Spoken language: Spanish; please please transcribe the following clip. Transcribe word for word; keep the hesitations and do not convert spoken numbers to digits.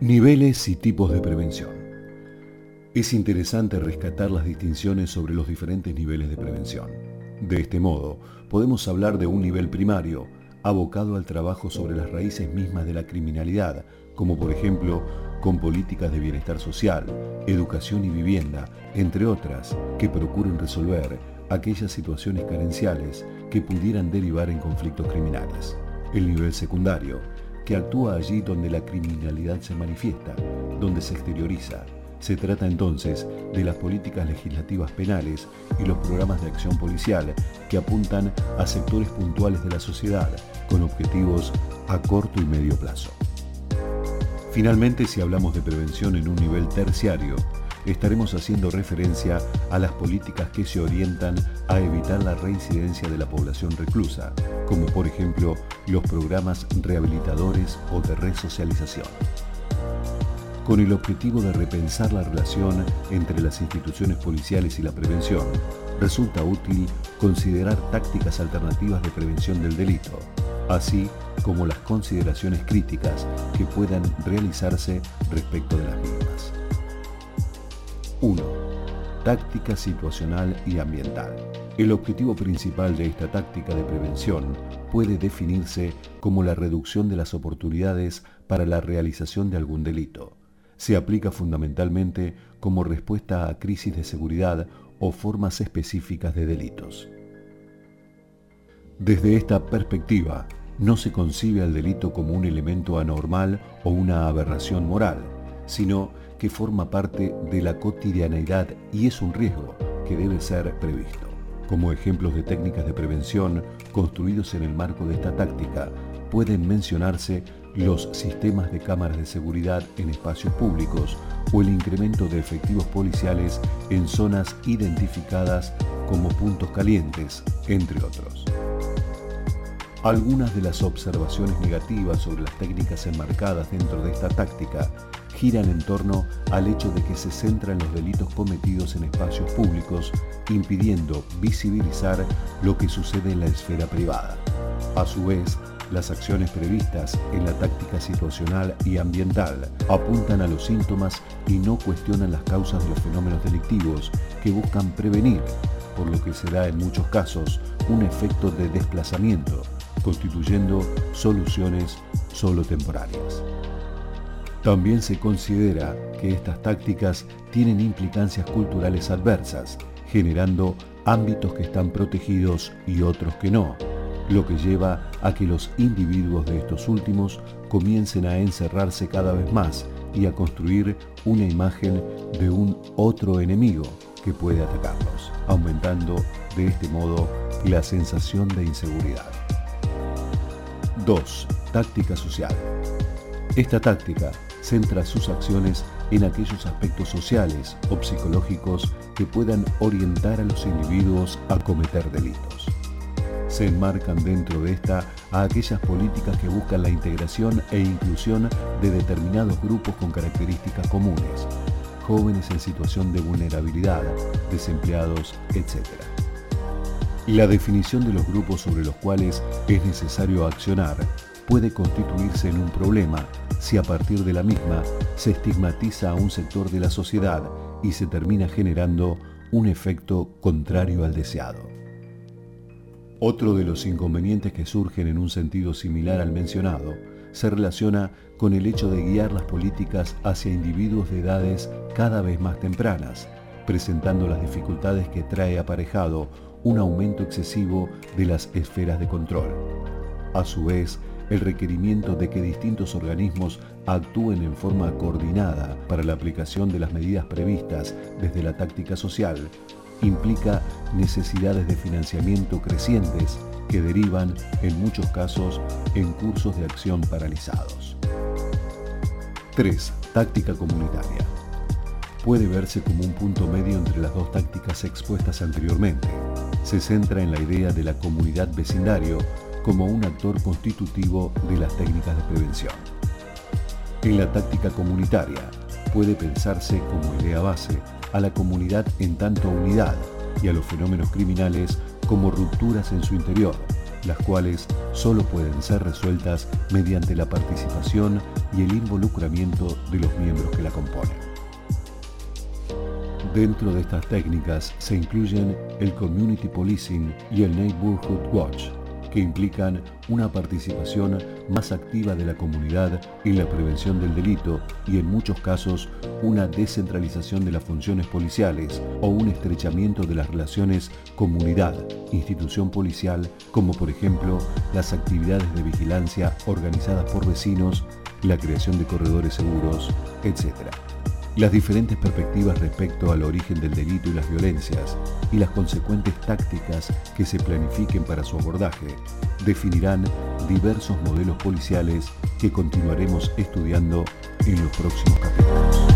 Niveles y tipos de prevención. Es interesante rescatar las distinciones sobre los diferentes niveles de prevención. De este modo, podemos hablar de un nivel primario, abocado al trabajo sobre las raíces mismas de la criminalidad, como por ejemplo, con políticas de bienestar social, educación y vivienda, entre otras, que procuren resolver aquellas situaciones carenciales que pudieran derivar en conflictos criminales. El nivel secundario, que actúa allí donde la criminalidad se manifiesta, donde se exterioriza. Se trata entonces de las políticas legislativas penales y los programas de acción policial que apuntan a sectores puntuales de la sociedad con objetivos a corto y medio plazo. Finalmente, si hablamos de prevención en un nivel terciario, estaremos haciendo referencia a las políticas que se orientan a evitar la reincidencia de la población reclusa, como por ejemplo los programas rehabilitadores o de resocialización. Con el objetivo de repensar la relación entre las instituciones policiales y la prevención, resulta útil considerar tácticas alternativas de prevención del delito, así como las consideraciones críticas que puedan realizarse respecto de las mismas. uno. Táctica situacional y ambiental. El objetivo principal de esta táctica de prevención puede definirse como la reducción de las oportunidades para la realización de algún delito. Se aplica fundamentalmente como respuesta a crisis de seguridad o formas específicas de delitos. Desde esta perspectiva, no se concibe al delito como un elemento anormal o una aberración moral, sino que forma parte de la cotidianeidad y es un riesgo que debe ser previsto. Como ejemplos de técnicas de prevención construidos en el marco de esta táctica, pueden mencionarse los sistemas de cámaras de seguridad en espacios públicos o el incremento de efectivos policiales en zonas identificadas como puntos calientes, entre otros. Algunas de las observaciones negativas sobre las técnicas enmarcadas dentro de esta táctica giran en torno al hecho de que se centra en los delitos cometidos en espacios públicos, impidiendo visibilizar lo que sucede en la esfera privada. A su vez, las acciones previstas en la táctica situacional y ambiental apuntan a los síntomas y no cuestionan las causas de los fenómenos delictivos que buscan prevenir, por lo que se da en muchos casos un efecto de desplazamiento, constituyendo soluciones solo temporarias. También se considera que estas tácticas tienen implicancias culturales adversas, generando ámbitos que están protegidos y otros que no, lo que lleva a que los individuos de estos últimos comiencen a encerrarse cada vez más y a construir una imagen de un otro enemigo que puede atacarlos, aumentando de este modo la sensación de inseguridad. dos. Táctica social. Esta táctica centra sus acciones en aquellos aspectos sociales o psicológicos que puedan orientar a los individuos a cometer delitos. Se enmarcan dentro de esta a aquellas políticas que buscan la integración e inclusión de determinados grupos con características comunes, jóvenes en situación de vulnerabilidad, desempleados, etcétera. La definición de los grupos sobre los cuales es necesario accionar puede constituirse en un problema si a partir de la misma se estigmatiza a un sector de la sociedad y se termina generando un efecto contrario al deseado. Otro de los inconvenientes que surgen en un sentido similar al mencionado se relaciona con el hecho de guiar las políticas hacia individuos de edades cada vez más tempranas, presentando las dificultades que trae aparejado un aumento excesivo de las esferas de control. A su vez, el requerimiento de que distintos organismos actúen en forma coordinada para la aplicación de las medidas previstas desde la táctica social implica necesidades de financiamiento crecientes que derivan, en muchos casos, en cursos de acción paralizados. tres. Táctica comunitaria. Puede verse como un punto medio entre las dos tácticas expuestas anteriormente. Se centra en la idea de la comunidad vecindario como un actor constitutivo de las técnicas de prevención. En la táctica comunitaria puede pensarse como idea base a la comunidad en tanto unidad y a los fenómenos criminales como rupturas en su interior, las cuales solo pueden ser resueltas mediante la participación y el involucramiento de los miembros que la componen. Dentro de estas técnicas se incluyen el Community Policing y el Neighborhood Watch, que implican una participación más activa de la comunidad en la prevención del delito y en muchos casos una descentralización de las funciones policiales o un estrechamiento de las relaciones comunidad-institución policial, como por ejemplo las actividades de vigilancia organizadas por vecinos, la creación de corredores seguros, etcétera. Las diferentes perspectivas respecto al origen del delito y las violencias y las consecuentes tácticas que se planifiquen para su abordaje definirán diversos modelos policiales que continuaremos estudiando en los próximos capítulos.